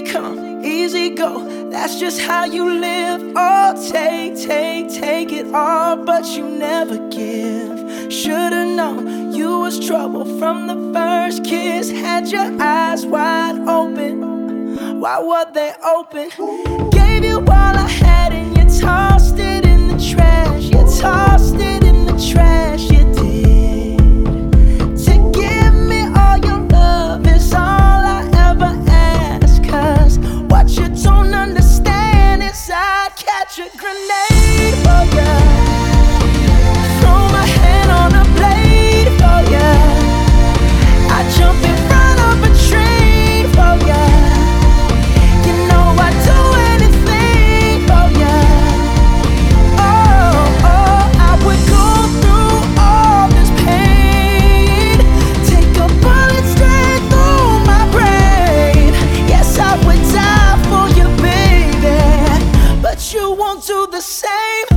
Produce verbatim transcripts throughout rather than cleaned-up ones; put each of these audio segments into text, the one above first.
come, easy go. That's just how you live. Oh, take, take, take it all, but you never give. Should've known you was trouble from the first kiss. Had your eyes wide open. Why were they open? Gave you all I had and you tossed it in the trash. You tossed it in the trash, you did. To give me all your love is all I ever ask. Cause what you don't understand is I'd catch a grenade for ya. Throw my hand on a blade for ya. I jump in front of a train for ya. You know I'd do anything for ya. Oh, oh, I would go through all this pain. Take a bullet straight through my brain. Yes, I would die for you, baby, but you won't do the same.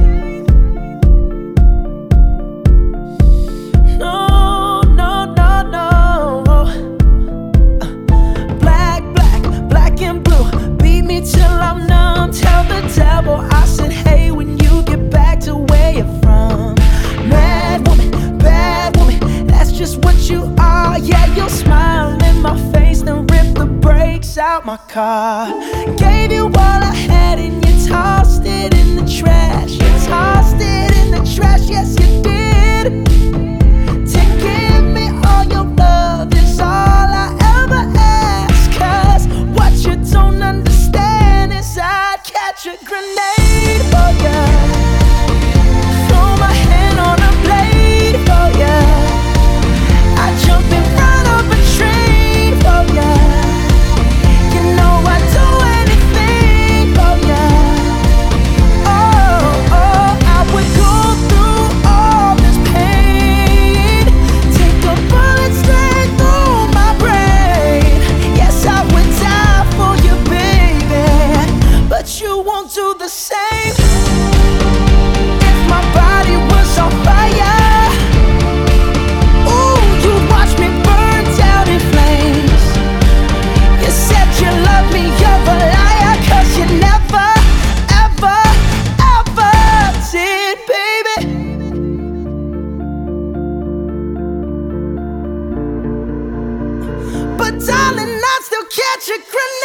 No, no, no, no. Black, black, black and blue. Beat me till I'm numb. Tell the devil I said, hey, when you get back to where you're from. Mad woman, bad woman, that's just what you are. Yeah, you'll smile in my face, then rip the brakes out my car. Gave you all I had and you tossed it in the trash. You tossed it in the trash, yes you did. To give me all your love is all I ever ask. Cause what you don't understand is I'd catch a grenade for ya. Throw my hand on a blade for ya. I jump in front of a train for ya. You know I'd do anything for ya. Oh, oh, I would go through all this pain. Take a bullet straight through my brain. Yes, I would die for you, baby, but you won't do the same. If my body was on fire, ooh, you'd watch me burn down in flames. You said you love me, you're a liar, cause you never, ever, ever did, baby. But darling, I'd still catch a grenade.